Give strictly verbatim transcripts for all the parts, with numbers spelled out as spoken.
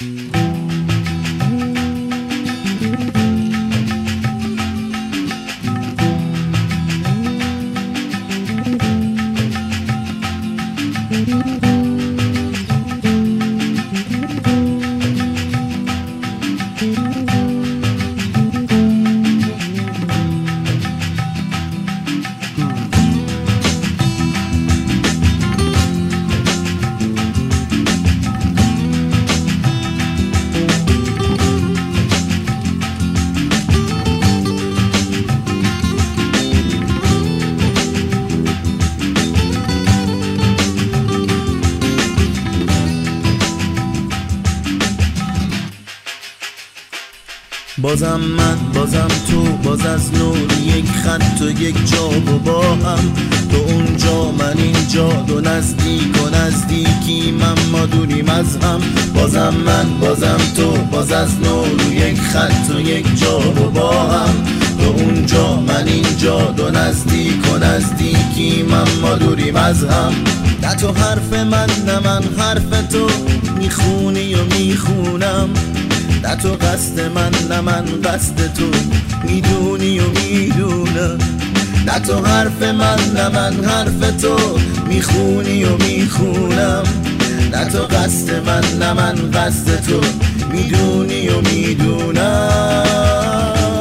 بازم من، بازم تو، باز از نور یک خط و یک جا و با هم، تو اونجا من اینجا، دو نزدیک و نزدیکی من ما دوریم از هم. بازم من، بازم تو، باز از نور یک خط و یک جا و با هم، تو اونجا من اینجا، دو نزدیک و نزدیکی من ما دوریم از هم. نه تو حرف من نه من حرف تو، میخونی و میخونم. نه تو قصد من نه من قصد تو، میدونی و میدونم. نه تو حرف من نه من حرف تو، میخونی و میخونم. نه تو قصد من نه من قصد تو، میدونی و میدونم.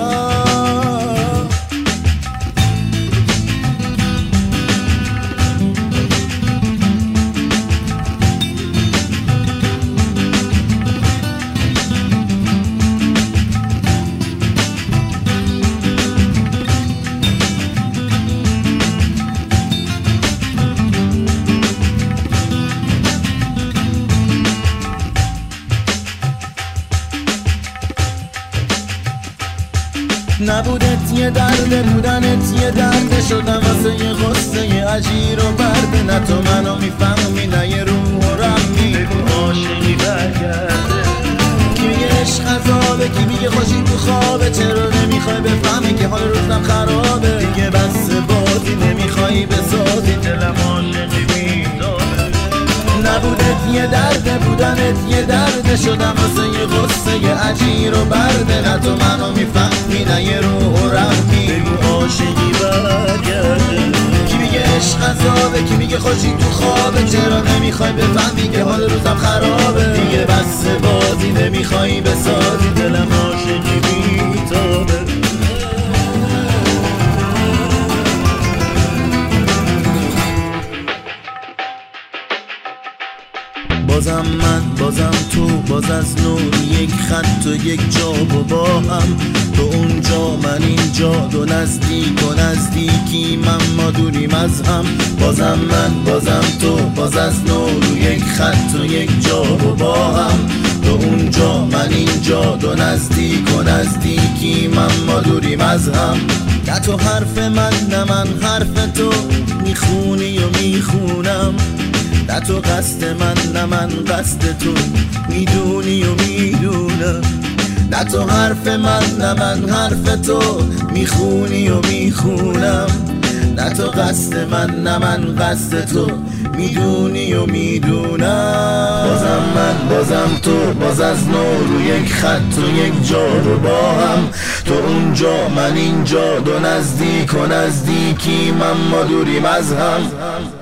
نبودت یه درد، بودنت یه درد، شدم واسه یه غصه یه عجیر و برده. نه تو منو میفهمی نه یه روح و رمی، بگو عاشقی برگرده. کی میگه عشق عذابه، کی میگه خوشی تو خوابه. چرا نمیخوای بفهمی که حال روزم خرابه؟ دیگه بس بازی نمیخوای بسازی، دلم عاشقی بیداره. نبودت یه درد، بودنت یه درد، شدم واسه یه غصه یه عجیر و برده. نه تو منو میفهمی نه یه روح و رحمی، بگو عاشقی برگرده. کی میگه عشق عذابه، کی میگه خوشی تو خوابه. چرا نمیخوای بفهمی که حال روزم خرابه؟ دیگه بس بازی نمیخوای بسازی، دلم عاشقی بیتابه. بازم من، بازم تو، باز از نور یک خط و یک جا و با هم، تو اونجا من اینجا، دو نزدیک و نزدیکی من ما دوریم از هم. بازم من، بازم تو، باز از نور یک خط و یک جا و با هم، تو اونجا من اینجا، دو نزدیک و نزدیکی من ما دوریم از هم. نه تو حرف من نه من حرف تو، میخونی و میخونم. نه تو قصد من نه من قصد تو، میدونی و میدونم. نه تو حرف من نه من حرف تو، میخونی و میخونم. نه تو قصد من نه من قصد تو، میدونی و میدونم. بازم من، بازم تو، باز از نور یک خط و یک جا رو با هم، تو اونجا من اینجا، دو نزدیک و نزدیکی من ما دوریم از هم.